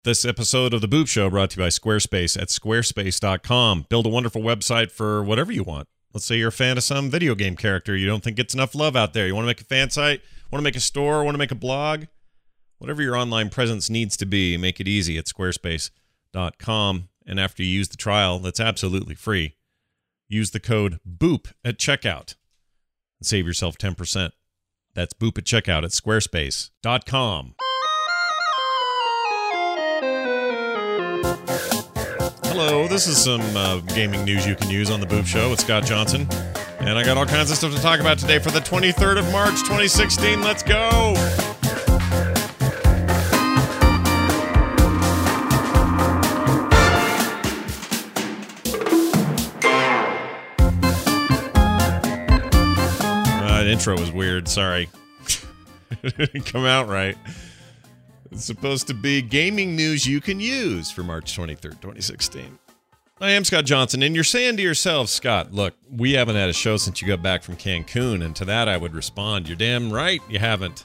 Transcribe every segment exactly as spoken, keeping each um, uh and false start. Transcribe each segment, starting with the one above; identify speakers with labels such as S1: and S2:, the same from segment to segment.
S1: This episode of The Boop Show brought to you by Squarespace at squarespace dot com. Build a wonderful website for whatever you want. Let's say you're a fan of some video game character you don't think gets enough love out there. You want to make a fan site, want to make a store, want to make a blog? Whatever your online presence needs to be, make it easy at squarespace dot com. And after you use the trial, that's absolutely free, use the code BOOP at checkout and save yourself ten percent. That's BOOP at checkout at squarespace dot com. Hello, this is some uh, gaming news you can use on The Boop Show with Scott Johnson. And I got all kinds of stuff to talk about today for the twenty-third of March, twenty sixteen. Let's go! Uh, the intro was weird, sorry. It didn't come out right. It's supposed to be gaming news you can use for March twenty-third, twenty sixteen. I am Scott Johnson, and you're saying to yourself, Scott, look, we haven't had a show since you got back from Cancun, and to that I would respond, you're damn right you haven't.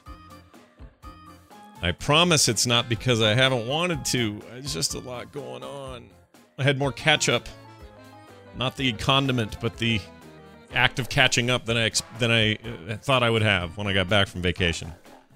S1: I promise it's not because I haven't wanted to. It's just a lot going on. I had more catch-up. Not the condiment, but the act of catching up than I, than I uh, thought I would have when I got back from vacation.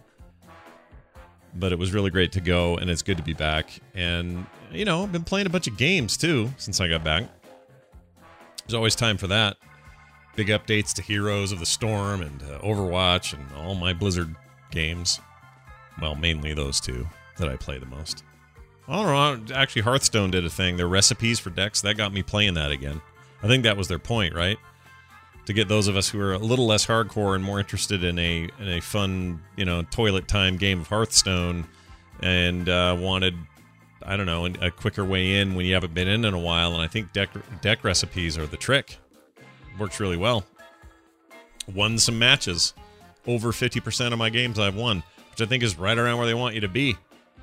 S1: But it was really great to go, and it's good to be back. And, you know, I've been playing a bunch of games, too, since I got back. There's always time for that. Big updates to Heroes of the Storm and uh, Overwatch and all my Blizzard games. Well, mainly those two that I play the most. I don't know, actually Hearthstone did a thing. Their recipes for decks, that got me playing that again. I think that was their point, right? To get those of us who are a little less hardcore and more interested in a in a fun, you know, toilet time game of Hearthstone, and uh, wanted, I don't know, a quicker way in when you haven't been in in a while. And I think deck deck recipes are the trick. Works really well. Won some matches. Over fifty percent of my games I've won, which I think is right around where they want you to be.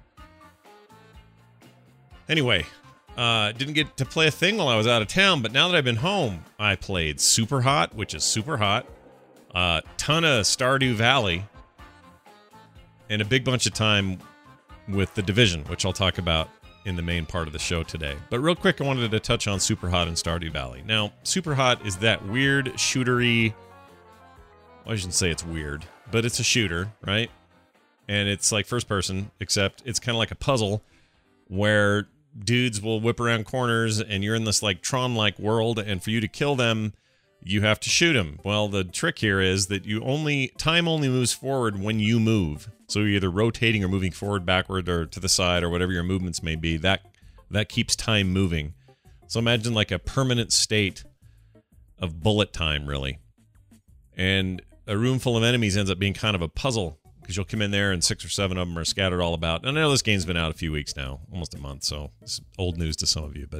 S1: Anyway. Uh, didn't get to play a thing while I was out of town, but now that I've been home, I played Super Hot, which is super hot, a uh, ton of Stardew Valley, and a big bunch of time with The Division, which I'll talk about in the main part of the show today. But real quick, I wanted to touch on Super Hot and Stardew Valley. Now, Super Hot is that weird shootery, well, I shouldn't say it's weird, but it's a shooter, right? And it's like first person, except it's kind of like a puzzle where dudes will whip around corners and you're in this like Tron-like world, and for you to kill them you have to shoot them. Well, the trick here is that you only time only moves forward when you move, so you're either rotating or moving forward, backward, or to the side, or whatever your movements may be. That that keeps time moving. So imagine like a permanent state of bullet time, really. And a room full of enemies ends up being kind of a puzzle, because you'll come in there and six or seven of them are scattered all about. And I know this game's been out a few weeks now, almost a month, so it's old news to some of you, but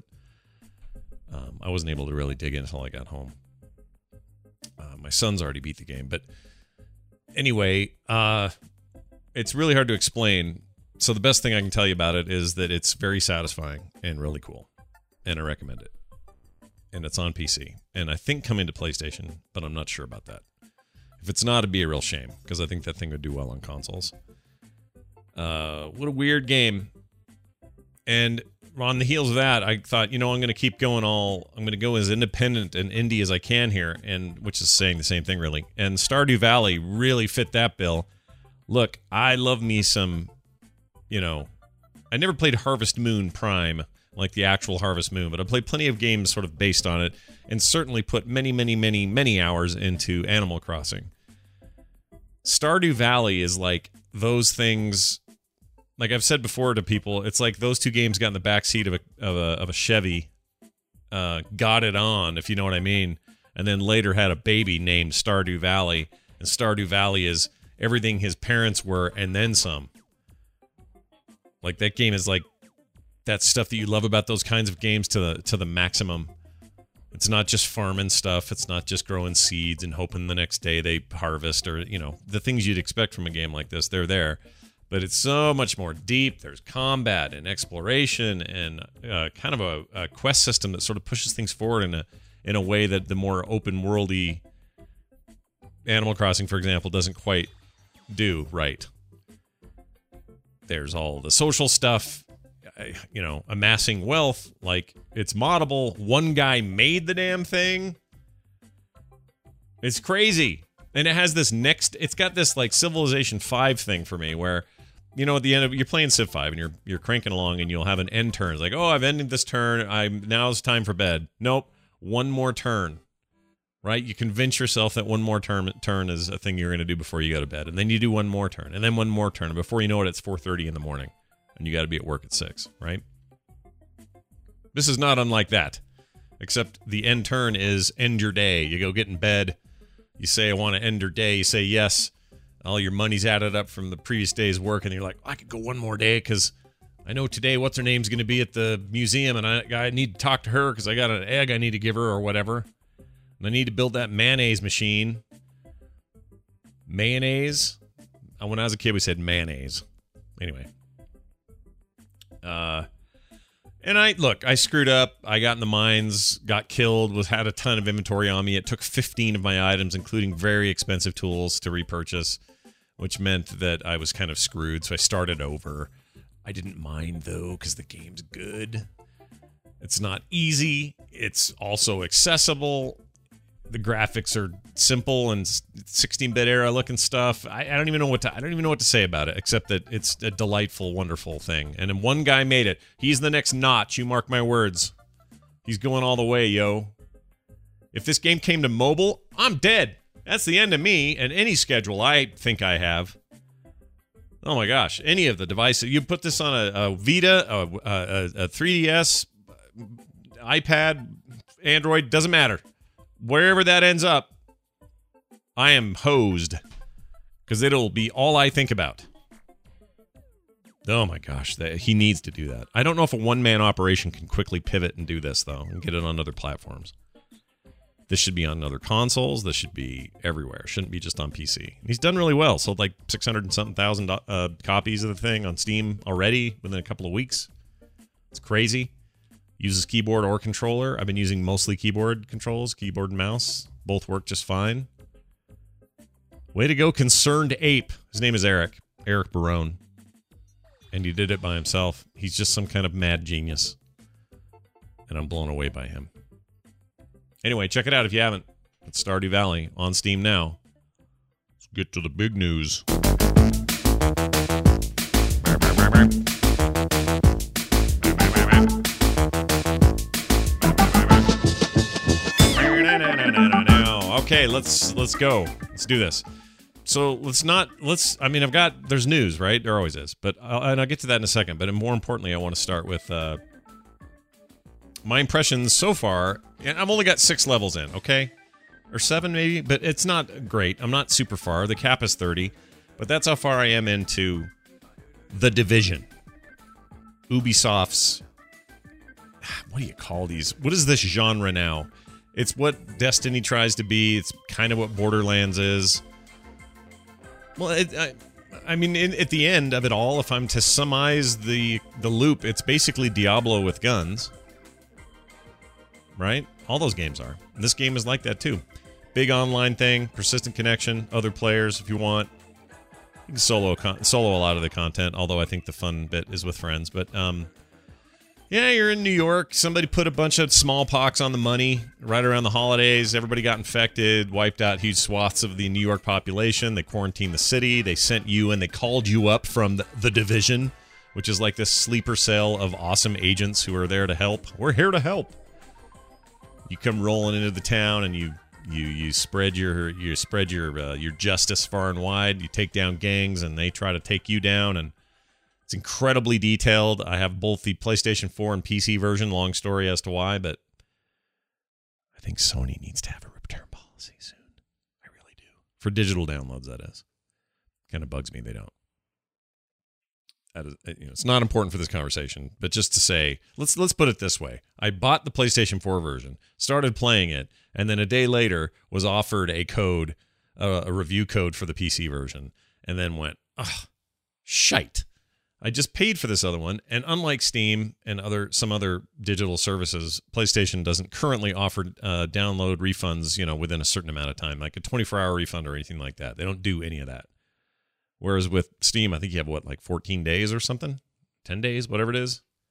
S1: um, I wasn't able to really dig in until I got home. Uh, my son's already beat the game, but anyway, uh, it's really hard to explain. So the best thing I can tell you about it is that it's very satisfying and really cool, and I recommend it. And it's on P C, and I think coming to PlayStation, but I'm not sure about that. If it's not, it'd be a real shame, because I think that thing would do well on consoles. Uh, what a weird game. And on the heels of that, I thought, you know, I'm going to keep going all... I'm going to go as independent and indie as I can here, and which is saying the same thing, really. And Stardew Valley really fit that bill. Look, I love me some, you know... I never played Harvest Moon Prime, like the actual Harvest Moon, but I played plenty of games sort of based on it, and certainly put many, many, many, many hours into Animal Crossing. Stardew Valley is like those things, like I've said before to people, it's like those two games got in the backseat of a, of a of a Chevy, uh, got it on, if you know what I mean, and then later had a baby named Stardew Valley, and Stardew Valley is everything his parents were and then some. Like that game is like that stuff that you love about those kinds of games to the to the maximum. It's not just farming stuff. It's not just growing seeds and hoping the next day they harvest, or, you know, the things you'd expect from a game like this. They're there. But it's so much more deep. There's combat and exploration and uh, kind of a, a quest system that sort of pushes things forward in a in a way that the more open worldy Animal Crossing, for example, doesn't quite do right. There's all the social stuff. you know, amassing wealth. Like, it's moddable. One guy made the damn thing. It's crazy. And it has this next, it's got this like Civilization five thing for me where, you know, at the end of, you're playing Civ five and you're you're cranking along and you'll have an end turn. It's like, oh, I've ended this turn. I'm now it's time for bed. Nope. One more turn. Right? You convince yourself that one more turn turn is a thing you're going to do before you go to bed. And then you do one more turn and then one more turn. And before you know it, it's four thirty in the morning and you got to be at work at six, right? This is not unlike that, except the end turn is end your day. You go get in bed. You say, I want to end your day. You say yes. All your money's added up from the previous day's work. And you're like, I could go one more day because I know today what's her name's going to be at the museum. And I, I need to talk to her because I got an egg I need to give her or whatever. And I need to build that mayonnaise machine. Mayonnaise? When I was a kid, we said mayonnaise. Anyway. Uh... And I, look, I screwed up. I got in the mines, got killed, was had a ton of inventory on me. It took fifteen of my items, including very expensive tools, to repurchase, which meant that I was kind of screwed. So I started over. I didn't mind, though, because the game's good. It's not easy. It's also accessible. The graphics are simple and sixteen-bit era looking stuff. I, I don't even know what to I don't even know what to say about it, except that it's a delightful, wonderful thing. And then one guy made it. He's the next Notch. You mark my words. He's going all the way, yo. If this game came to mobile, I'm dead. That's the end of me and any schedule I think I have. Oh my gosh, any of the devices. You put this on a, a Vita, a, a, a three D S, iPad, Android, doesn't matter. Wherever that ends up, I am hosed because it'll be all I think about. Oh my gosh, that, he needs to do that. I don't know if a one-man operation can quickly pivot and do this, though, and get it on other platforms. This should be on other consoles. This should be everywhere. It shouldn't be just on P C. And he's done really well. Sold like six hundred and something thousand uh, copies of the thing on Steam already within a couple of weeks. It's crazy. Uses keyboard or controller. I've been using mostly keyboard controls, keyboard and mouse. Both work just fine. Way to go, Concerned Ape. His name is Eric. Eric Barone. And he did it by himself. He's just some kind of mad genius. And I'm blown away by him. Anyway, check it out if you haven't. It's Stardew Valley on Steam now. Let's get to the big news. Okay, let's let's go. Let's do this. So let's not let's. I mean, I've got there's news, right? There always is, but I'll, and I'll get to that in a second. But more importantly, I want to start with uh, my impressions so far. And I've only got six levels in, okay, or seven maybe, but it's not great. I'm not super far. The cap is thirty, but that's how far I am into The Division. Ubisoft's. What do you call these? What is this genre now? It's what Destiny tries to be. It's kind of what Borderlands is. Well, it, I, I mean, in, at the end of it all, if I'm to summarize the the loop, it's basically Diablo with guns. Right? All those games are. And this game is like that, too. Big online thing, persistent connection, other players if you want. You can solo, con- solo a lot of the content, although I think the fun bit is with friends. But, um... yeah, you're in New York. Somebody put a bunch of smallpox on the money right around the holidays. Everybody got infected, wiped out huge swaths of the New York population. They quarantined the city. They sent you and they called you up from the, the Division, which is like this sleeper cell of awesome agents who are there to help. We're here to help. You come rolling into the town and you you you spread your you spread your uh, your justice far and wide. You take down gangs and they try to take you down, and it's incredibly detailed. I have both the PlayStation four and P C version. Long story as to why, but I think Sony needs to have a return policy soon. I really do. For digital downloads, that is. Kind of bugs me they don't. That is, you know, it's not important for this conversation, but just to say, let's let's put it this way. I bought the PlayStation four version, started playing it, and then a day later was offered a code, uh, a review code for the P C version, and then went, ugh, shite. I just paid for this other one, and unlike Steam and other some other digital services, PlayStation doesn't currently offer uh, download refunds, you know, within a certain amount of time, like a twenty-four hour refund or anything like that. They don't do any of that. Whereas with Steam, I think you have, what, like fourteen days or something? ten days, whatever it is.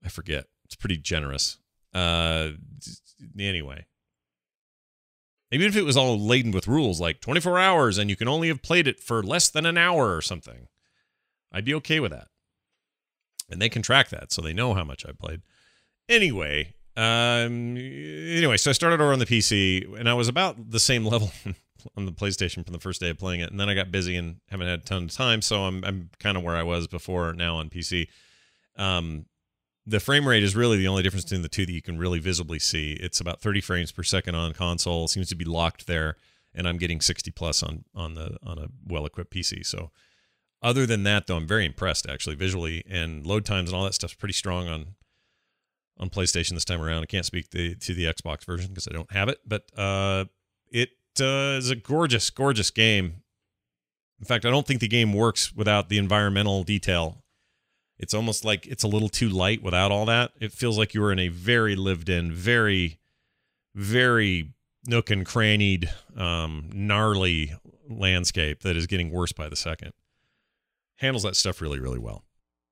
S1: I forget. It's pretty generous. Uh, anyway. Even if it was all laden with rules, like twenty-four hours and you can only have played it for less than an hour or something, I'd be okay with that. And they can track that, so they know how much I played. Anyway, um, anyway, so I started over on the P C, and I was about the same level on the PlayStation from the first day of playing it, and then I got busy and haven't had a ton of time, so I'm I'm kind of where I was before now on P C. Um, the frame rate is really the only difference between the two that you can really visibly see. It's about thirty frames per second on console. It seems to be locked there, and I'm getting sixty plus on on the on a well-equipped P C. So other than that, though, I'm very impressed actually visually, and load times and all that stuff's pretty strong on on PlayStation this time around. I can't speak the, to the Xbox version because I don't have it, but uh, it uh, is a gorgeous, gorgeous game. In fact, I don't think the game works without the environmental detail. It's almost like it's a little too light without all that. It feels like you were in a very lived-in, very, very nook and crannied, um, gnarly landscape that is getting worse by the second. Handles that stuff really, really well.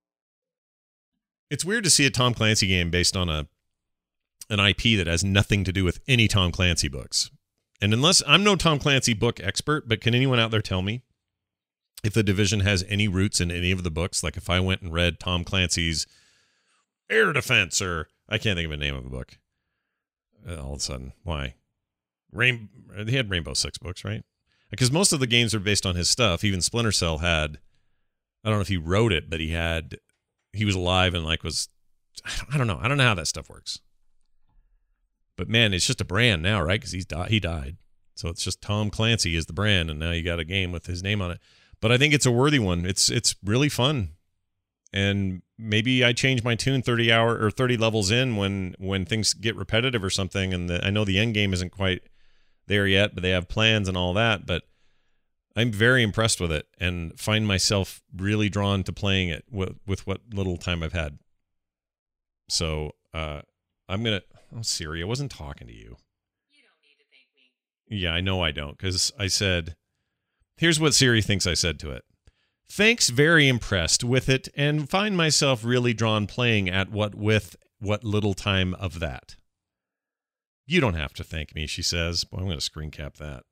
S1: It's weird to see a Tom Clancy game based on a an I P that has nothing to do with any Tom Clancy books. And unless I'm no Tom Clancy book expert, but can anyone out there tell me if The Division has any roots in any of the books? Like if I went and read Tom Clancy's Air Defense, or I can't think of a name of a book. Uh, all of a sudden, why? Rain, he had Rainbow Six books, right? Because most of the games are based on his stuff. Even Splinter Cell had, I don't know if he wrote it, but he had, he was alive and like was, I don't know. I don't know how that stuff works. But man, it's just a brand now, right? Because he's di- he died. So it's just Tom Clancy is the brand, and now you got a game with his name on it. But I think it's a worthy one. It's it's really fun. And maybe I change my tune thirty hour or thirty levels in when when things get repetitive or something. And the, I know the end game isn't quite there yet, but they have plans and all that. But I'm very impressed with it and find myself really drawn to playing it with, with what little time I've had. So uh, I'm going to... Oh, Siri, I wasn't talking to you.
S2: You don't need to thank me.
S1: Yeah, I know I don't, because I said... Here's what Siri thinks I said to it. Thanks, very impressed with it, and find myself really drawn playing at what with what little time of that. You don't have to thank me, she says. Boy, I'm going to screen cap that.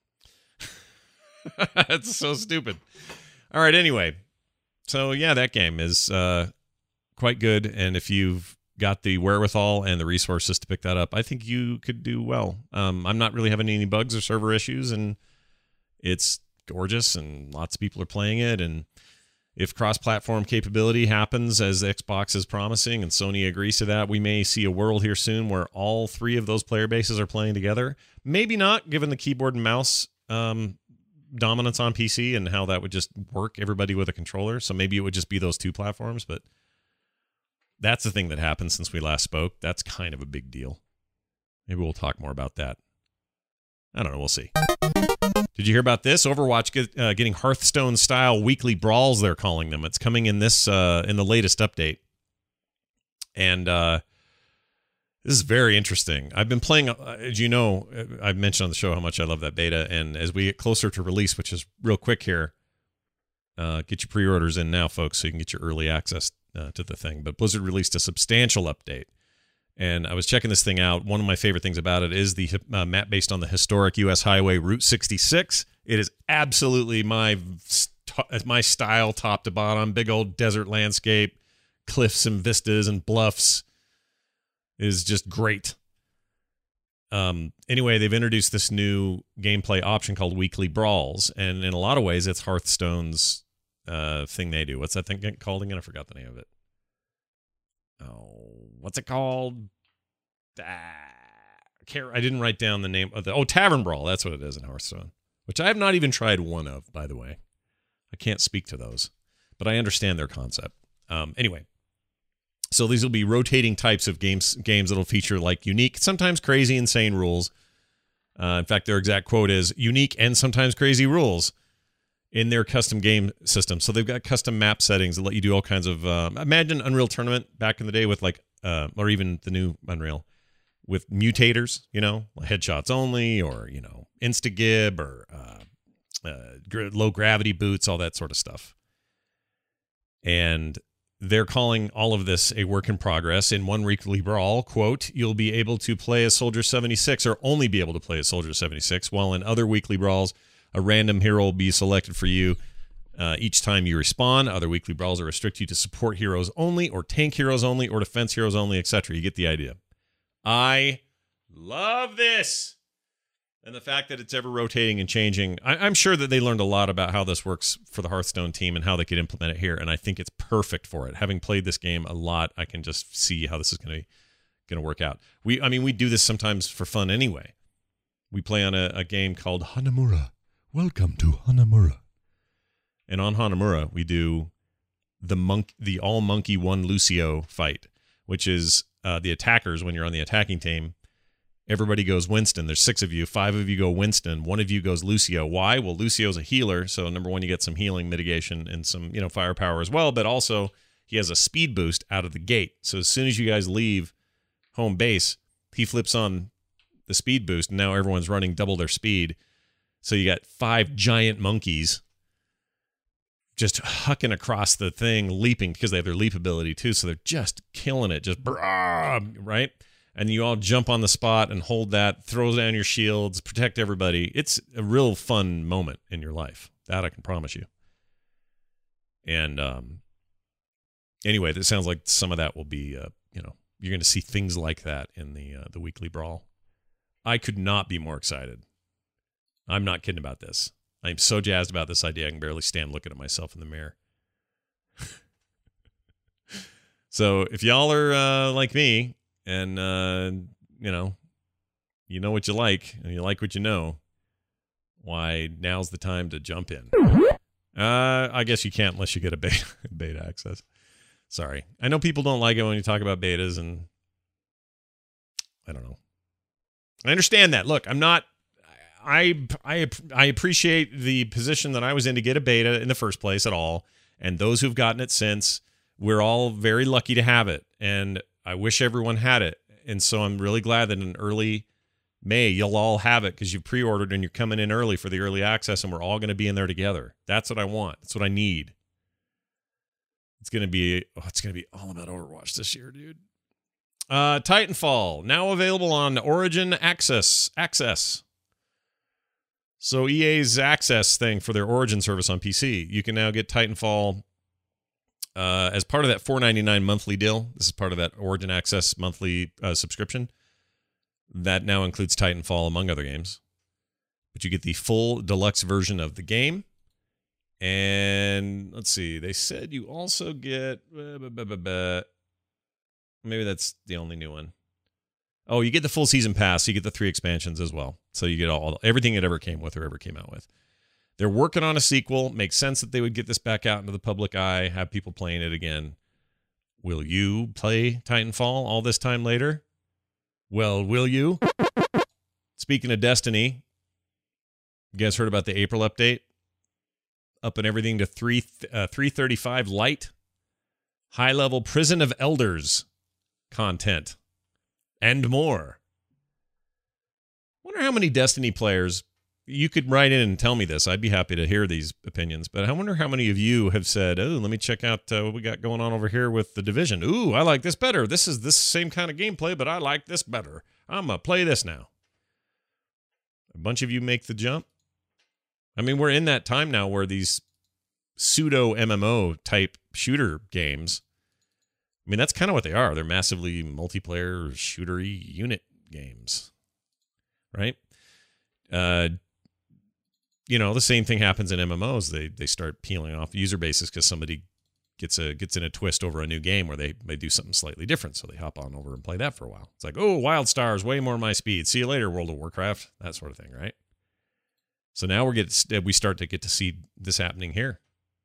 S1: That's so stupid. All right, anyway. So, yeah, that game is uh, quite good, and if you've got the wherewithal and the resources to pick that up, I think you could do well. Um, I'm not really having any bugs or server issues, and it's gorgeous, and lots of people are playing it, and if cross-platform capability happens as Xbox is promising and Sony agrees to that, we may see a world here soon where all three of those player bases are playing together. Maybe not, given the keyboard and mouse um, dominance on P C and how that would just work, everybody with a controller. So maybe it would just be those two platforms, but that's the thing that happened since we last spoke. That's kind of a big deal. Maybe we'll talk more about that. I don't know. We'll see. Did you hear about this? Overwatch get, uh, getting Hearthstone-style weekly brawls, they're calling them. It's coming in this uh, in the latest update. And uh, this is very interesting. I've been playing, uh, as you know, I've mentioned on the show how much I love that beta. And as we get closer to release, which is real quick here, uh, get your pre-orders in now, folks, so you can get your early access uh, to the thing. But Blizzard released a substantial update. And I was checking this thing out. One of my favorite things about it is the uh, map based on the historic U S highway Route sixty-six. It is absolutely my my style, top to bottom. Big old desert landscape, cliffs and vistas and bluffs. It is just great. Um. Anyway, they've introduced this new gameplay option called Weekly Brawls, and in a lot of ways, it's Hearthstone's uh, thing they do. What's that thing called again? I forgot the name of it. Oh, what's it called? Ah, I didn't write down the name of the... Oh, Tavern Brawl. That's what it is in Hearthstone. Which I have not even tried one of, by the way. I can't speak to those. But I understand their concept. Um, anyway. So these will be rotating types of games games that'll feature like unique, sometimes crazy, insane rules. Uh, in fact, their exact quote is, unique and sometimes crazy rules in their custom game system. So they've got custom map settings that let you do all kinds of... Uh, imagine Unreal Tournament back in the day with like... Uh, or even the new Unreal with mutators, you know, headshots only, or, you know, insta-gib, or uh, uh, low gravity boots, all that sort of stuff. And they're calling all of this a work in progress. In one weekly brawl, quote, you'll be able to play as Soldier seventy-six or only be able to play as Soldier seventy-six, while in other weekly brawls, a random hero will be selected for you uh, each time you respawn. Other weekly brawls are restrict you to support heroes only or tank heroes only or defense heroes only, et cetera. You get the idea. I love this. And the fact that it's ever rotating and changing, I, I'm sure that they learned a lot about how this works for the Hearthstone team and how they could implement it here. And I think it's perfect for it. Having played this game a lot, I can just see how this is going to going to work out. We, I mean, we do this sometimes for fun anyway. We play on a, a game called Hanamura. Welcome to Hanamura. And on Hanamura, we do the monk, the all monkey one Lucio fight, which is uh, the attackers when you're on the attacking team. Everybody goes Winston. There's six of you. Five of you go Winston. One of you goes Lucio. Why? Well, Lucio's a healer, so number one, you get some healing mitigation and some, you know, firepower as well, but also he has a speed boost out of the gate. So as soon as you guys leave home base, he flips on the speed boost, and now everyone's running double their speed. So you got five giant monkeys just hucking across the thing, leaping, because they have their leap ability too, so they're just killing it, just brah, right? And you all jump on the spot and hold that, throw down your shields, protect everybody. It's a real fun moment in your life. That I can promise you. And um, anyway, that sounds like some of that will be, uh, you know, you're going to see things like that in the uh, the weekly brawl. I could not be more excited. I'm not kidding about this. I'm so jazzed about this idea, I can barely stand looking at myself in the mirror. So if y'all are uh, like me, and, uh, you know, you know what you like, and you like what you know, why, now's the time to jump in. Uh, I guess you can't unless you get a beta, beta access. Sorry. I know people don't like it when you talk about betas, and I don't know. I understand that. Look, I'm not... I, I, I appreciate the position that I was in to get a beta in the first place at all, and those who've gotten it since, we're all very lucky to have it, and I wish everyone had it. And so I'm really glad that in early May, you'll all have it because you've pre-ordered and you're coming in early for the early access, and we're all going to be in there together. That's what I want. That's what I need. It's going to be, oh, it's going to be all about Overwatch this year, dude. Uh, Titanfall, now available on Origin Access. Access. So E A's Access thing for their Origin service on P C, you can now get Titanfall Uh, as part of that four ninety-nine monthly deal. This is part of that Origin Access monthly uh, subscription. That now includes Titanfall, among other games. But you get the full deluxe version of the game. And let's see, they said you also get... Uh, buh, buh, buh, buh. Maybe that's the only new one. Oh, you get the full season pass. So you get the three expansions as well. So you get all everything it ever came with or ever came out with. They're working on a sequel. Makes sense that they would get this back out into the public eye, have people playing it again. Will you play Titanfall all this time later? Well, will you? Speaking of Destiny, you guys heard about the April update? Up and everything to three uh, three thirty-five light. High-level Prison of Elders content. And more. Wonder how many Destiny players... You could write in and tell me this. I'd be happy to hear these opinions. But I wonder how many of you have said, oh, let me check out uh, what we got going on over here with The Division. Ooh, I like this better. This is this same kind of gameplay, but I like this better. I'm going to play this now. A bunch of you make the jump. I mean, we're in that time now where these pseudo M M O type shooter games, I mean, that's kind of what they are. They're massively multiplayer shootery unit games, right? Uh, you know, the same thing happens in M M Os. They they start peeling off user bases because somebody gets a gets in a twist over a new game where they, they do something slightly different. So they hop on over and play that for a while. It's like, oh, Wild Stars, way more my speed. See you later, World of Warcraft. That sort of thing, right? So now we get we start to get to see this happening here.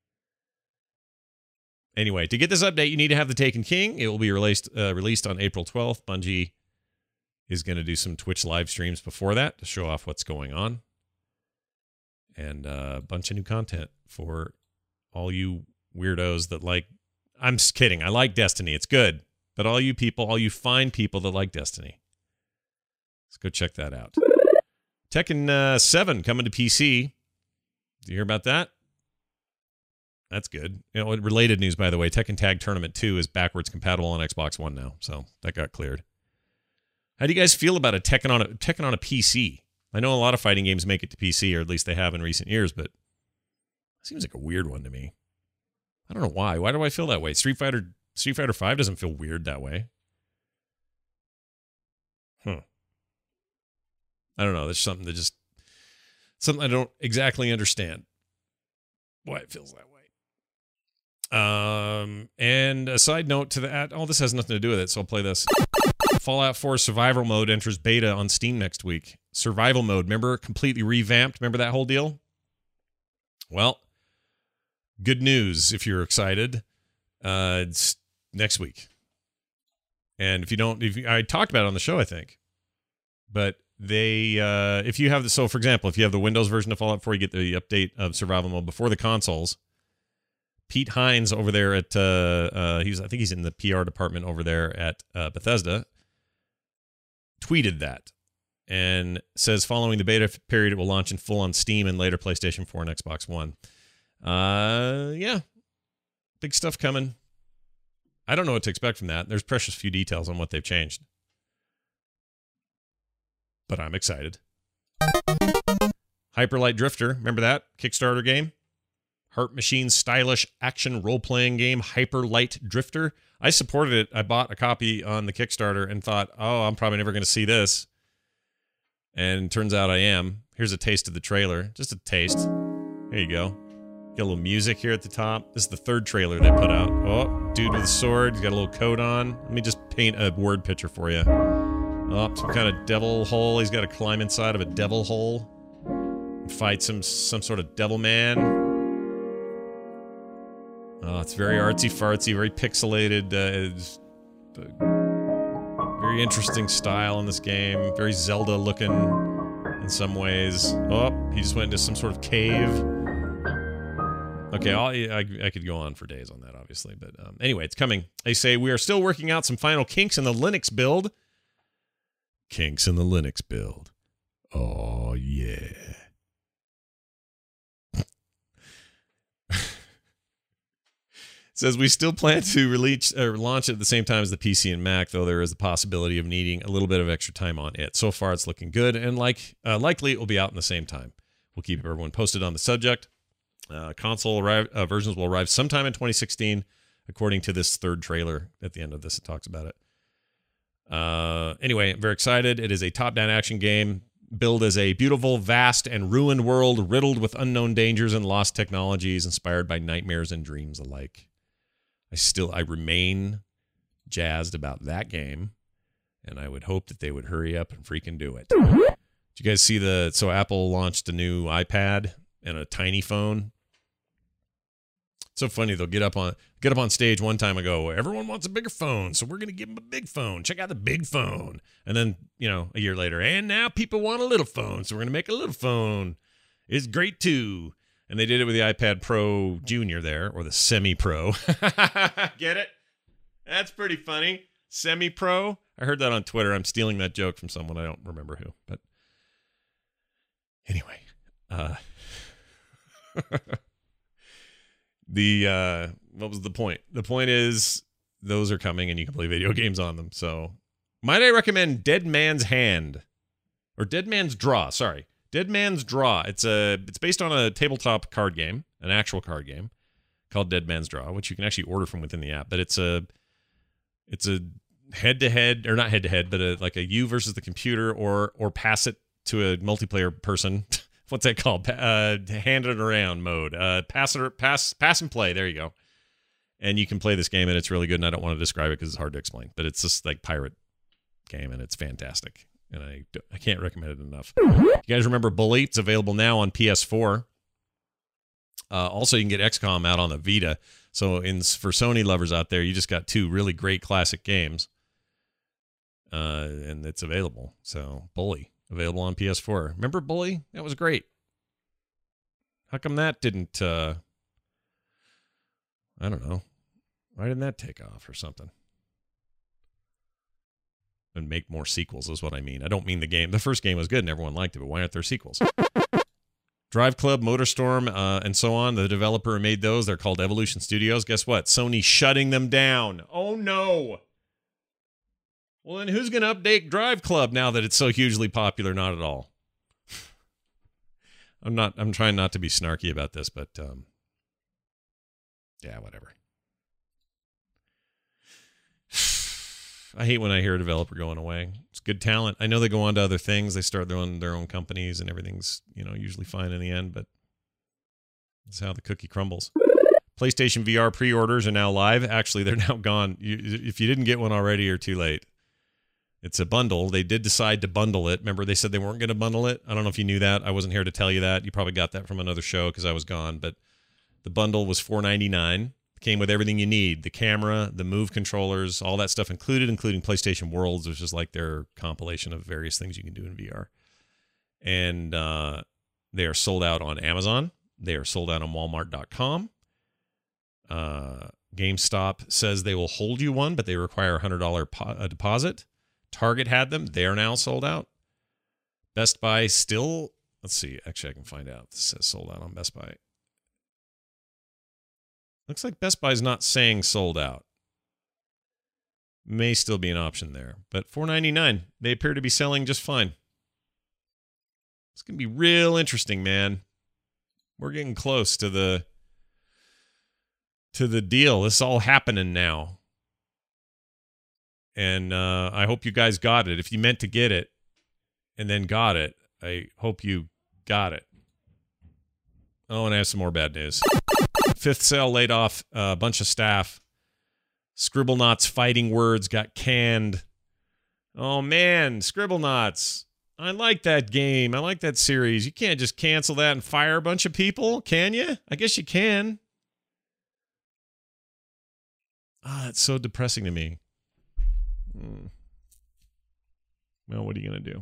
S1: Anyway, to get this update, you need to have the Taken King. It will be released uh, released on April twelfth. Bungie is going to do some Twitch live streams before that to show off what's going on. And uh, a bunch of new content for all you weirdos that like... I'm just kidding. I like Destiny. It's good. But all you people, all you fine people that like Destiny, let's go check that out. Tekken uh, seven coming to P C. Did you hear about that? That's good. You know, related news, by the way, Tekken Tag Tournament two is backwards compatible on Xbox One now, so that got cleared. How do you guys feel about a Tekken on a Tekken on a P C? I know a lot of fighting games make it to P C, or at least they have in recent years, but it seems like a weird one to me. I don't know why. Why do I feel that way? Street Fighter Street Fighter five doesn't feel weird that way. Huh. I don't know. There's something that just something I don't exactly understand why it feels that way. Um, and a side note to that, oh, this has nothing to do with it, so I'll play this. Fallout four Survival Mode enters beta on Steam next week. Survival Mode, remember? Completely revamped. Remember that whole deal? Well, good news if you're excited. Uh, it's next week. And if you don't, if you, I talked about it on the show, I think. But they, uh, if you have the, so for example, if you have the Windows version of Fallout four, you get the update of Survival Mode before the consoles. Pete Hines over there at, uh, uh, he's, I think he's in the P R department over there at uh, Bethesda, tweeted that and says following the beta period, it will launch in full on Steam and later PlayStation four and Xbox One. Uh, yeah, big stuff coming. I don't know what to expect from that. There's precious few details on what they've changed, but I'm excited. Hyper Light Drifter, remember that Kickstarter game? Heart Machine's stylish action role-playing game, Hyper Light Drifter. I supported it. I bought a copy on the Kickstarter and thought, oh, I'm probably never going to see this. And turns out I am. Here's a taste of the trailer. Just a taste. There you go. Got a little music here at the top. This is the third trailer they put out. Oh, dude with a sword. He's got a little coat on. Let me just paint a word picture for you. Oh, some kind of devil hole. He's got to climb inside of a devil hole. And fight some, some sort of devil man. Oh, it's very artsy-fartsy, very pixelated. Uh, it's, uh, very interesting style in this game. Very Zelda-looking in some ways. Oh, he just went into some sort of cave. Okay, I'll, I, I could go on for days on that, obviously. But um, anyway, it's coming. They say, we are still working out some final kinks in the Linux build. Kinks in the Linux build. Oh, yeah. Says we still plan to release or launch it at the same time as the P C and Mac, though there is the possibility of needing a little bit of extra time on it. So far, it's looking good, and like uh, likely it will be out in the same time. We'll keep everyone posted on the subject. Uh, console arrive, uh, versions will arrive sometime in twenty sixteen, according to this third trailer. At the end of this, it talks about it. Uh, anyway, I'm very excited. It is a top-down action game, billed as a beautiful, vast, and ruined world riddled with unknown dangers and lost technologies, inspired by nightmares and dreams alike. I still, I remain jazzed about that game, and I would hope that they would hurry up and freaking do it. Did you guys see the, so Apple launched a new iPad and a tiny phone. It's so funny, they'll get up on, get up on stage one time and go, everyone wants a bigger phone, so we're going to give them a big phone. Check out the big phone. And then, you know, a year later, and now people want a little phone, so we're going to make a little phone. It's great too. And they did it with the iPad Pro Junior there, or the Semi-Pro. Get it? That's pretty funny. Semi-Pro. I heard that on Twitter. I'm stealing that joke from someone. I don't remember who. But anyway. Uh, the uh, what was the point? The point is those are coming and you can play video games on them. So might I recommend Dead Man's Hand? Or Dead Man's Draw, sorry. Dead Man's Draw. It's a it's based on a tabletop card game, an actual card game called Dead Man's Draw, which you can actually order from within the app. But it's a it's a head to head, or not head to head, but a, like a you versus the computer, or or pass it to a multiplayer person. What's that called? Uh, hand it around mode. Uh, pass it, pass pass and play. There you go. And you can play this game, and it's really good. And I don't want to describe it because it's hard to explain, but it's just like pirate game, and it's fantastic. And I, I can't recommend it enough. You guys remember Bully? It's available now on P S four. Uh, also, you can get X COM out on the Vita. So in for Sony lovers out there, you just got two really great classic games. Uh, and it's available. So Bully, available on P S four. Remember Bully? That was great. How come that didn't, uh, I don't know. Why didn't that take off or something? And make more sequels is what I mean. I don't mean the game. The first game was good and everyone liked it, but why aren't there sequels? Drive Club, MotorStorm, uh, and so on. The developer who made those, they're called Evolution Studios. Guess what? Sony shutting them down. Oh, no. Well, then who's going to update Drive Club now that it's so hugely popular? Not at all. I'm not. I'm trying not to be snarky about this, but um, yeah, whatever. I hate when I hear a developer going away. It's good talent. I know they go on to other things. They start their own their own companies, and everything's, you know, usually fine in the end. But that's how the cookie crumbles. PlayStation V R pre-orders are now live. Actually, they're now gone. You, if you didn't get one already, you're too late. It's a bundle. They did decide to bundle it. Remember, they said they weren't going to bundle it. I don't know if you knew that. I wasn't here to tell you that. You probably got that from another show because I was gone. But the bundle was four ninety-nine. Came with everything you need. The camera, the Move controllers, all that stuff included, including PlayStation Worlds, which is like their compilation of various things you can do in V R. And uh, they are sold out on Amazon. They are sold out on Walmart dot com. Uh, GameStop says they will hold you one, but they require a one hundred dollars po- a deposit. Target had them. They are now sold out. Best Buy still, let's see. Actually, I can find out. This says sold out on Best Buy. Looks like Best Buy's not saying sold out. May still be an option there. But four ninety-nine, they appear to be selling just fine. It's going to be real interesting, man. We're getting close to the to the deal. This is all happening now. And uh, I hope you guys got it. If you meant to get it and then got it, I hope you got it. Oh, and I have some more bad news. Fifth Cell laid off a bunch of staff. Scribblenauts Fighting Words got canned. Oh, man, Scribblenauts. I like that game. I like that series. You can't just cancel that and fire a bunch of people, can you? I guess you can. Ah, oh, that's so depressing to me. Hmm. Well, what are you going to do?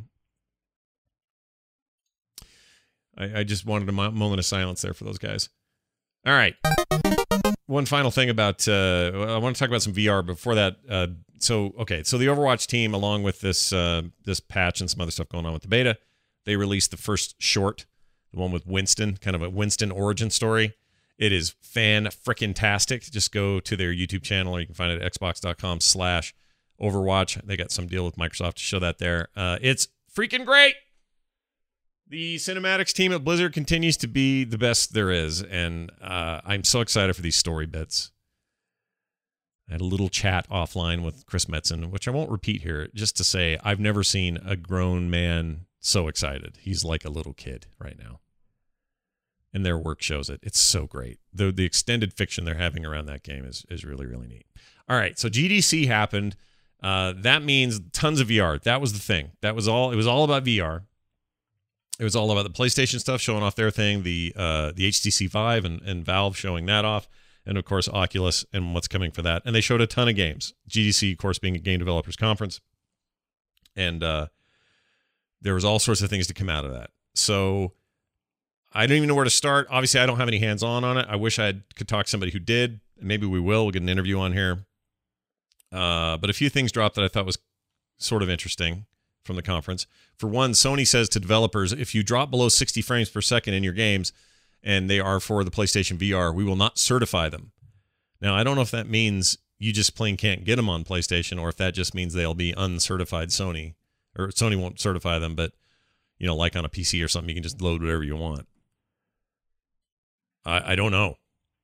S1: I, I just wanted a moment of silence there for those guys. All right. One final thing about, uh, I want to talk about some V R. Before that, uh, so, okay, so the Overwatch team, along with this uh, this patch and some other stuff going on with the beta, they released the first short, the one with Winston, kind of a Winston origin story. It is fan-frickin-tastic. Just go to their YouTube channel, or you can find it at xbox.com slash Overwatch. They got some deal with Microsoft to show that there. Uh, it's freaking great! The cinematics team at Blizzard continues to be the best there is, and uh, I'm so excited for these story bits. I had a little chat offline with Chris Metzen, which I won't repeat here, just to say I've never seen a grown man so excited. He's like a little kid right now. And their work shows it. It's so great. The, the extended fiction they're having around that game is, is really, really neat. All right, so G D C happened. Uh, that means tons of V R. That was the thing. That was all. It was all about V R. It was all about the PlayStation stuff, showing off their thing, the uh, the H T C Vive and, and Valve showing that off, and, of course, Oculus and what's coming for that. And they showed a ton of games. G D C, of course, being a game developers conference. And uh, there was all sorts of things to come out of that. So I don't even know where to start. Obviously, I don't have any hands-on on it. I wish I could talk to somebody who did. Maybe we will. We'll get an interview on here. Uh, but a few things dropped that I thought was sort of interesting from the conference. For one, Sony says to developers, if you drop below sixty frames per second in your games, and they are for the PlayStation V R, we will not certify them. Now, I don't know if that means you just plain can't get them on PlayStation, or if that just means they'll be uncertified Sony, or Sony won't certify them, but, you know, like on a P C or something, you can just load whatever you want. I, I don't know.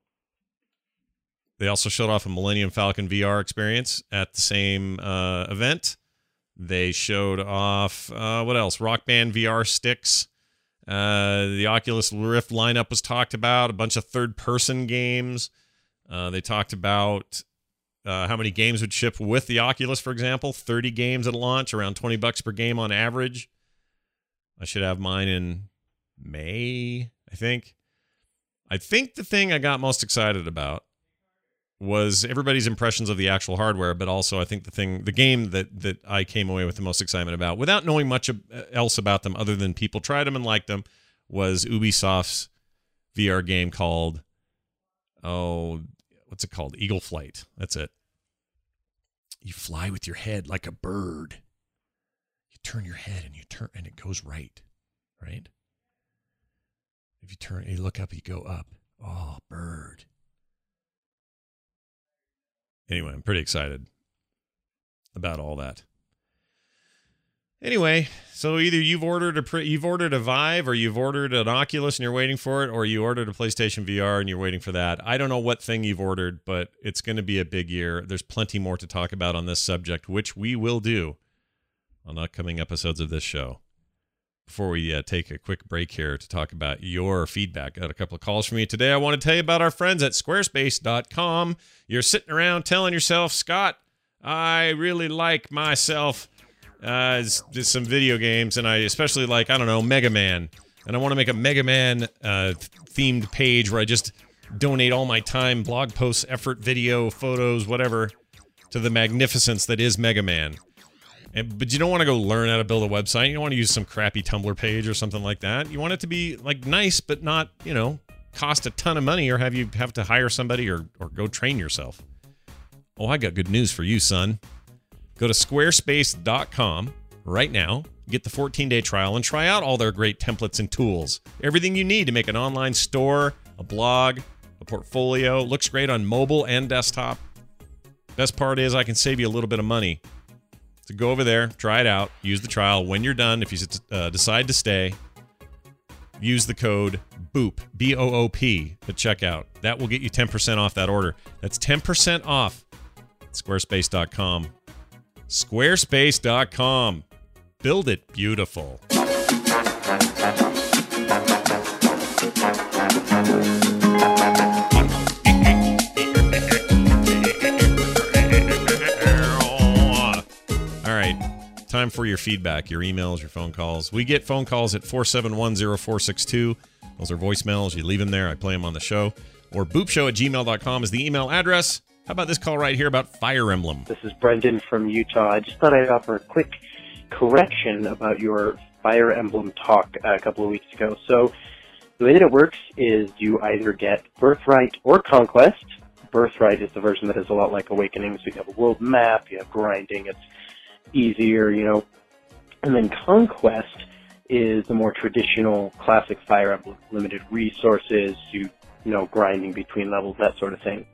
S1: They also showed off a Millennium Falcon V R experience at the same uh, event. They showed off, uh, what else? Rock Band V R sticks. Uh, the Oculus Rift lineup was talked about. A bunch of third-person games. Uh, they talked about uh, how many games would ship with the Oculus, for example. thirty games at launch, around twenty bucks per game on average. I should have mine in May, I think. I think the thing I got most excited about was everybody's impressions of the actual hardware, but also I think the thing, the game that that I came away with the most excitement about, without knowing much else about them other than people tried them and liked them, was Ubisoft's V R game called, oh, what's it called? Eagle Flight. That's it. You fly with your head like a bird. You turn your head and you turn, and it goes right, right? If you turn, you look up, you go up. Oh, bird. Anyway, I'm pretty excited about all that. Anyway, so either you've ordered a pre- you've ordered a Vive, or you've ordered an Oculus and you're waiting for it, or you ordered a PlayStation V R and you're waiting for that. I don't know what thing you've ordered, but it's going to be a big year. There's plenty more to talk about on this subject, which we will do on upcoming episodes of this show. Before we uh, take a quick break here to talk about your feedback, I got a couple of calls from you today. I want to tell you about our friends at squarespace dot com. You're sitting around telling yourself, Scott, I really like myself uh, just some video games, and I especially like, I don't know, Mega Man. And I want to make a Mega Man uh, themed page where I just donate all my time, blog posts, effort, video, photos, whatever, to the magnificence that is Mega Man. And, but you don't want to go learn how to build a website. You don't want to use some crappy Tumblr page or something like that. You want it to be like nice, but not, you know, cost a ton of money or have you have to hire somebody or, or go train yourself. Oh, I got good news for you, son. Go to squarespace dot com right now. Get the fourteen-day trial and try out all their great templates and tools. Everything you need to make an online store, a blog, a portfolio. Looks great on mobile and desktop. Best part is I can save you a little bit of money. So go over there, try it out, use the trial. When you're done, if you uh, decide to stay, use the code BOOP, B O O P, at checkout. That will get you ten percent off that order. That's ten percent off at squarespace dot com. squarespace dot com. Build it beautiful. Time for your feedback, your emails, your phone calls. We get phone calls at four seven one, zero four six two. Those are voicemails. You leave them there. I play them on the show. Or boopshow at gmail dot com is the email address. How about this call right here about Fire Emblem?
S3: This is Brendan from Utah. I just thought I'd offer a quick correction about your Fire Emblem talk a couple of weeks ago. So the way that it works is you either get Birthright or Conquest. Birthright is the version that is a lot like Awakening. So you have a world map, you have grinding, it's easier, you know. And then Conquest is the more traditional classic Fire Emblem, limited resources, you, you know, grinding between levels, that sort of thing.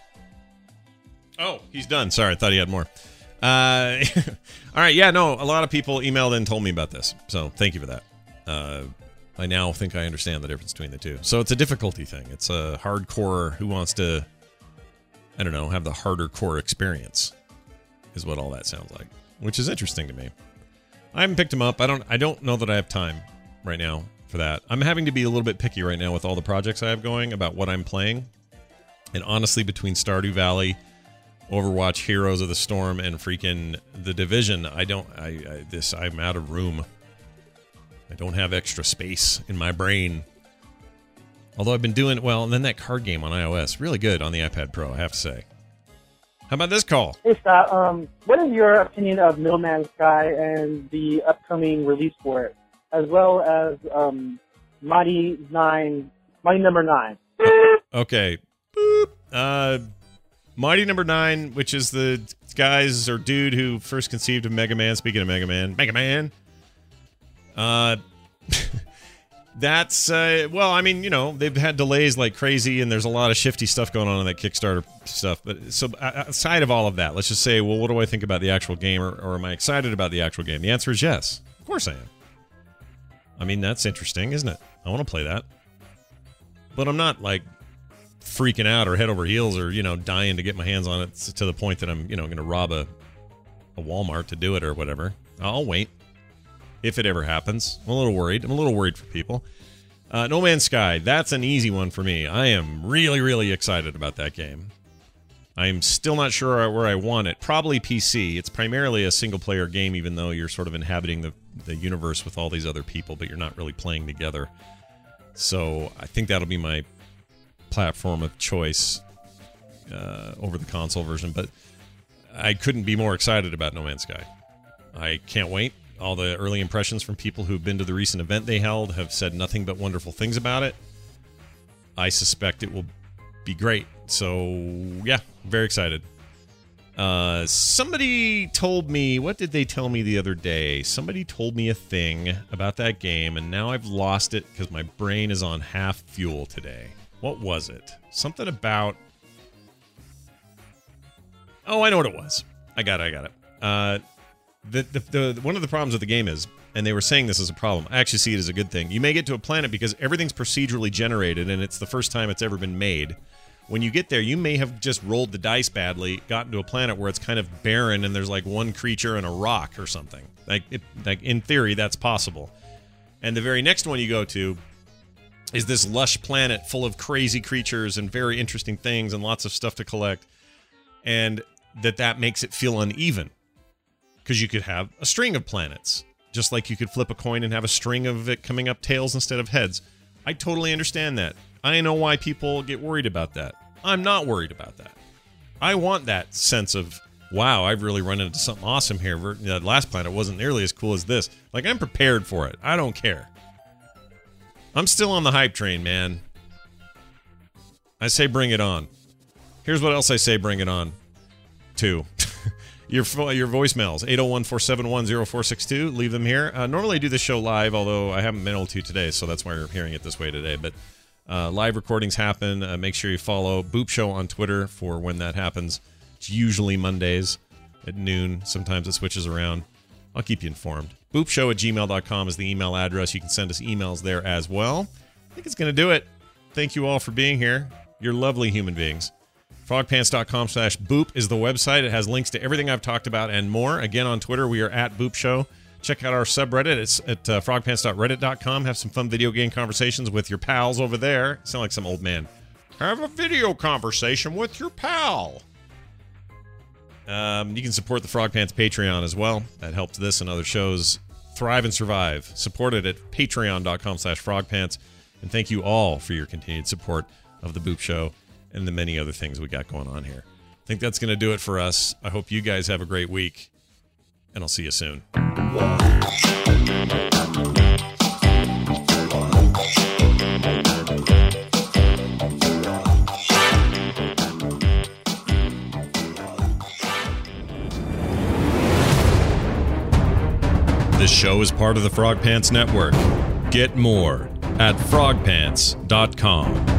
S1: Oh, he's done. Sorry, I thought he had more. Uh, all right, yeah, no, a lot of people emailed and told me about this, so thank you for that. Uh, I now think I understand the difference between the two. So it's a difficulty thing. It's a hardcore, who wants to, I don't know, have the harder core experience, is what all that sounds like, which is interesting to me. I haven't picked them up. I don't I don't know that I have time right now for that. I'm having to be a little bit picky right now with all the projects I have going about what I'm playing. And honestly, between Stardew Valley, Overwatch, Heroes of the Storm, and freaking The Division, I don't I, I this I'm out of room. I don't have extra space in my brain. Although I've been doing well, and then that card game on iOS, really good on the iPad Pro, I have to say. How about this call?
S4: Hey, Scott. Um, what is your opinion of No Man's Sky and the upcoming release for it, as well as um, Mighty Nine, Mighty Number Nine?
S1: Okay. Boop. Uh, Mighty Number Nine, which is the guys or dude who first conceived of Mega Man. Speaking of Mega Man, Mega Man. Uh. That's, uh, well, I mean, you know, they've had delays like crazy, and there's a lot of shifty stuff going on in that Kickstarter stuff. But so outside of all of that, let's just say, well, what do I think about the actual game, or, or am I excited about the actual game? The answer is yes. Of course I am. I mean, that's interesting, isn't it? I want to play that. But I'm not, like, freaking out or head over heels or, you know, dying to get my hands on it to the point that I'm, you know, going to rob a, a Walmart to do it or whatever. I'll wait. If it ever happens. I'm a little worried. I'm a little worried for people. Uh, No Man's Sky, that's an easy one for me. I am really, really excited about that game. I'm still not sure where I want it. Probably P C. It's primarily a single-player game, even though you're sort of inhabiting the, the universe with all these other people, but you're not really playing together. So I think that'll be my platform of choice uh, over the console version. But I couldn't be more excited about No Man's Sky. I can't wait. All the early impressions from people who've been to the recent event they held have said nothing but wonderful things about it. I suspect it will be great. So, yeah, very excited. Uh, somebody told me, what did they tell me the other day? Somebody told me a thing about that game, and now I've lost it because my brain is on half fuel today. What was it? Something about... Oh, I know what it was. I got it, I got it. Uh, the, the, the, one of the problems with the game is, and they were saying this is a problem, I actually see it as a good thing. You may get to a planet because everything's procedurally generated, and it's the first time it's ever been made. When you get there, you may have just rolled the dice badly, gotten to a planet where it's kind of barren and there's like one creature and a rock or something. Like, it, like in theory, that's possible. And the very next one you go to is this lush planet full of crazy creatures and very interesting things and lots of stuff to collect. And that that makes it feel uneven. Because you could have a string of planets. Just like you could flip a coin and have a string of it coming up tails instead of heads. I totally understand that. I know why people get worried about that. I'm not worried about that. I want that sense of, wow, I've really run into something awesome here. That last planet wasn't nearly as cool as this. Like, I'm prepared for it. I don't care. I'm still on the hype train, man. I say bring it on. Here's what else I say bring it on to. Your your voicemails, eight oh one, four seven one, oh four six two. Leave them here. Uh, normally I do the show live, although I haven't been able to today, so that's why you're hearing it this way today. But uh, live recordings happen. Uh, make sure you follow Boop Show on Twitter for when that happens. It's usually Mondays at noon. Sometimes it switches around. I'll keep you informed. boop show at gmail dot com is the email address. You can send us emails there as well. I think it's going to do it. Thank you all for being here. You're lovely human beings. frogpants dot com slash boop is the website. It has links to everything I've talked about and more. Again, on Twitter, we are at Boop Show. Check out our subreddit. It's at uh, frogpants dot reddit dot com. Have some fun video game conversations with your pals over there. Sound like some old man. Have a video conversation with your pal. Um, you can support the Frog Pants Patreon as well. That helps this and other shows thrive and survive. Support it at patreon dot com slash frogpants. And thank you all for your continued support of the Boop Show and the many other things we got going on here. I think that's going to do it for us. I hope you guys have a great week, and I'll see you soon. This show is part of the Frog Pants Network. Get more at frog pants dot com.